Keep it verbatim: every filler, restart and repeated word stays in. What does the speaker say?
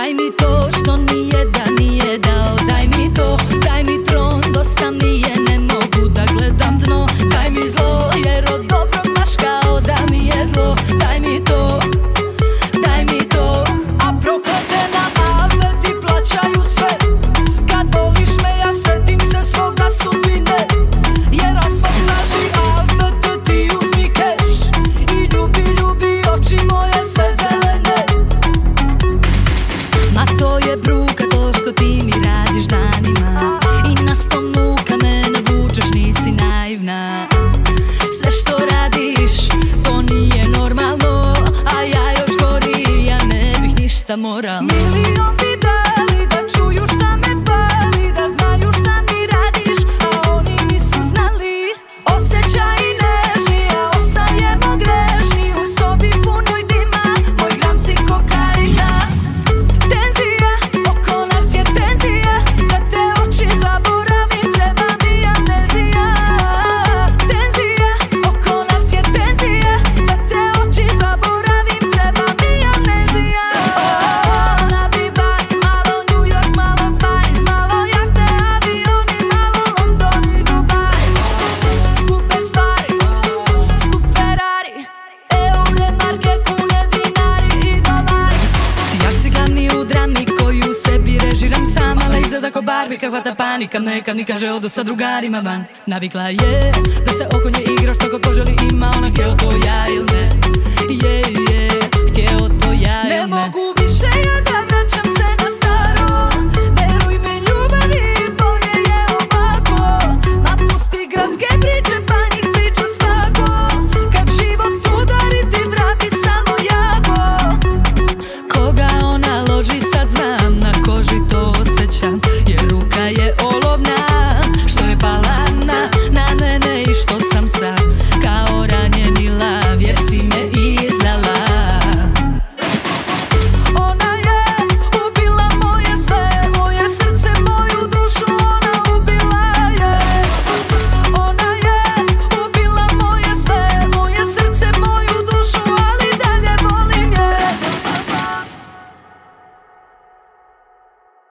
Daj mi to što nijedan nije dao. Daj mi to, daj mi tron. Dosta mi je, ne mogu da gledam dno. Daj mi zlo, jer od dobrog baš kao da mi je zlo. Daj mi to, daj mi to. A proklete na ave ti plaćaju sve. Kad voliš me ja setim se svoga sudbine. Jer asfalt traži ave te ti uzmi keš. I ljubi, ljubi oči moje sve zelene. Ma to je bruka to što ti mi radiš danima. I na sto muka mene vučeš, nisi naivna. Sve što radiš to nije normalno. A ja još gori, ja ne bih ništa moralno. Milion bi dali da čuju šta me pali, da znaju šta mi radiš, a oni nisu znali. Osjećaj nežni, a ostajemo grešni. U sobi punoj dima, moj gram si kokaina. Tenzija, oko nas je tenzija. Da te oči zaboravim, treba mi amnezija. Tenzija, oko nas je tenzija. Da te oči zaboravim, treba mi amnezija. Na Bibaj, malo New York, malo Paris, malo jahte, avioni, malo London i Dubaj. Skupe stvari, skup Ferrari, eure, marke, kune, dinari i dolari. Ti akci glavni u drami koju sebi režiram sam, ali izgleda ko Barbie kad hvata panika. Neka mi kaže odo sa drugarima van. Navikla je da se oko nje igra, što ko želi ima, ona htjela to ja ili ne.